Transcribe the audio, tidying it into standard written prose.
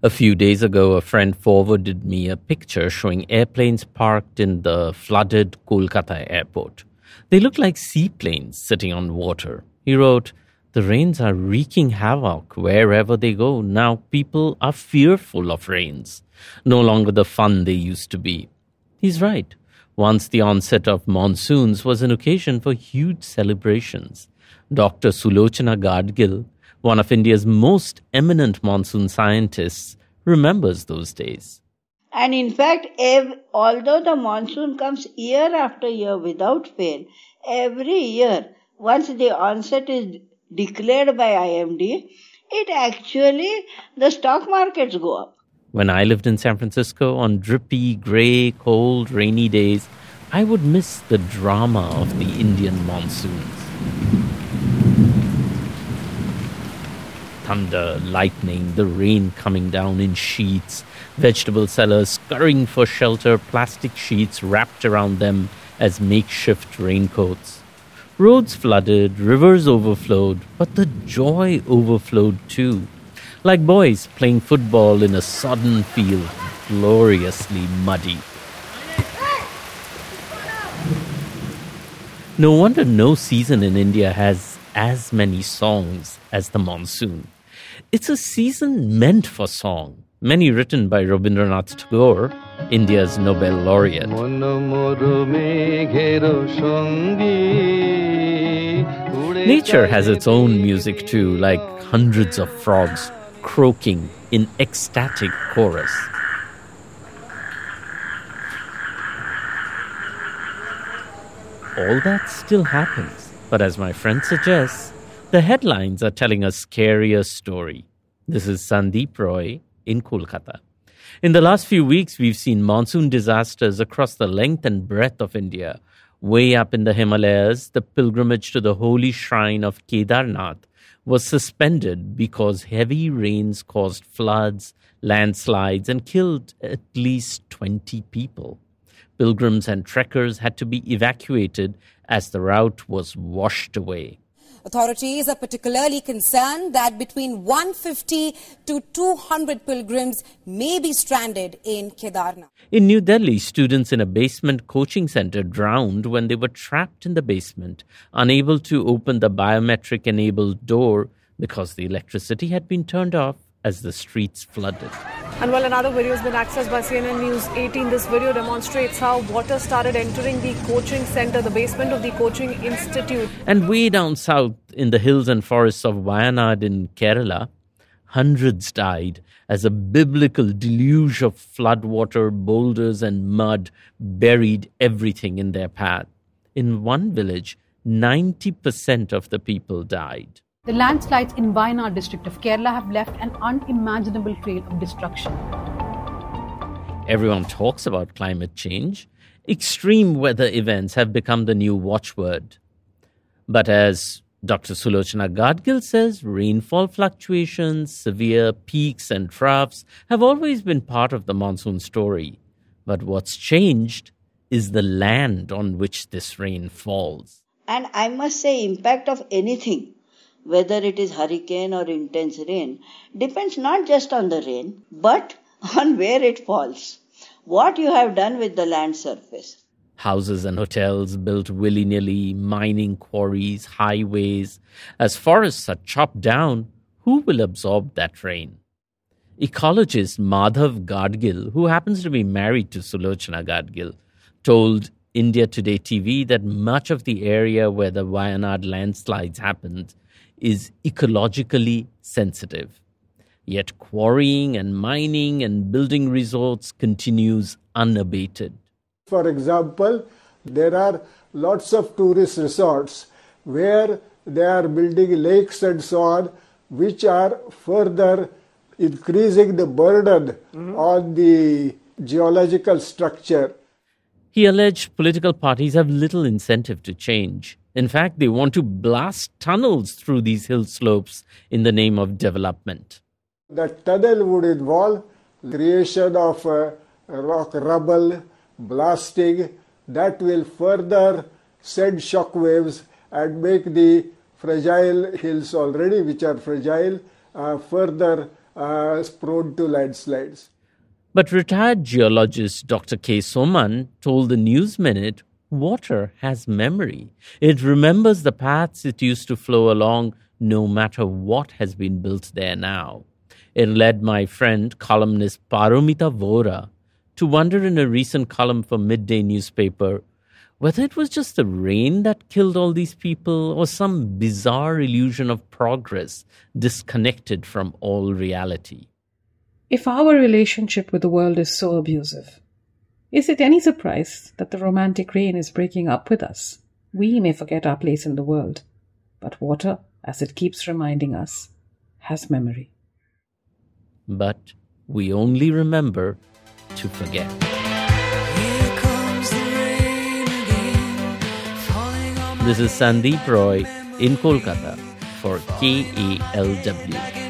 A few days ago, a friend forwarded me a picture showing airplanes parked in the flooded Kolkata airport. They look like seaplanes sitting on water. He wrote, "The rains are wreaking havoc wherever they go. Now people are fearful of rains. No longer the fun they used to be." He's right. Once the onset of monsoons was an occasion for huge celebrations. Dr. Sulochana Gadgil, one of India's most eminent monsoon scientists, remembers those days. And in fact, although the monsoon comes year after year without fail, every year, once the onset is declared by IMD, the stock markets go up. When I lived in San Francisco on drippy, grey, cold, rainy days, I would miss the drama of the Indian monsoons. Thunder, lightning, the rain coming down in sheets, vegetable sellers scurrying for shelter, plastic sheets wrapped around them as makeshift raincoats. Roads flooded, rivers overflowed, but the joy overflowed too. Like boys playing football in a sodden field, gloriously muddy. No wonder no season in India has as many songs as the monsoon. It's a season meant for song, many written by Rabindranath Tagore, India's Nobel laureate. Nature has its own music too, like hundreds of frogs croaking in ecstatic chorus. All that still happens, but as my friend suggests, the headlines are telling a scarier story. This is Sandeep Roy in Kolkata. In the last few weeks, we've seen monsoon disasters across the length and breadth of India. Way up in the Himalayas, the pilgrimage to the holy shrine of Kedarnath was suspended because heavy rains caused floods, landslides, and killed at least 20 people. Pilgrims and trekkers had to be evacuated as the route was washed away. Authorities are particularly concerned that between 150 to 200 pilgrims may be stranded in Kedarnath. In New Delhi, students in a basement coaching center drowned when they were trapped in the basement, unable to open the biometric-enabled door because the electricity had been turned off as the streets flooded. And while another video has been accessed by CNN News 18, this video demonstrates how water started entering the coaching center, the basement of the coaching institute. And way down south in the hills and forests of Wayanad in Kerala, hundreds died as a biblical deluge of floodwater, boulders and mud buried everything in their path. In one village, 90% of the people died. The landslides in Wayanad district of Kerala have left an unimaginable trail of destruction. Everyone talks about climate change. Extreme weather events have become the new watchword. But as Dr. Sulochana Gadgil says, rainfall fluctuations, severe peaks and troughs have always been part of the monsoon story. But what's changed is the land on which this rain falls. And I must say, impact of anything, whether it is hurricane or intense rain, depends not just on the rain, but on where it falls, what you have done with the land surface. Houses and hotels built willy-nilly, mining quarries, highways. As forests are chopped down, who will absorb that rain? Ecologist Madhav Gadgil, who happens to be married to Sulochana Gadgil, told India Today TV that much of the area where the Wayanad landslides happened is ecologically sensitive. Yet quarrying and mining and building resorts continues unabated. For example, there are lots of tourist resorts where they are building lakes and so on, which are further increasing the burden on the geological structure. He alleged political parties have little incentive to change. In fact, they want to blast tunnels through these hill slopes in the name of development. The tunnel would involve creation of rock rubble, blasting, that will further send shock waves and make the fragile hills already, which are fragile, further prone to landslides. But retired geologist Dr. K. Soman told the News Minute, water has memory. It remembers the paths it used to flow along no matter what has been built there now. It led my friend, columnist Paromita Vora, to wonder in a recent column for Midday newspaper whether it was just the rain that killed all these people or some bizarre illusion of progress disconnected from all reality. If our relationship with the world is so abusive, is it any surprise that the romantic rain is breaking up with us? We may forget our place in the world, but water, as it keeps reminding us, has memory. But we only remember to forget. This is Sandeep Roy in Kolkata for KALW.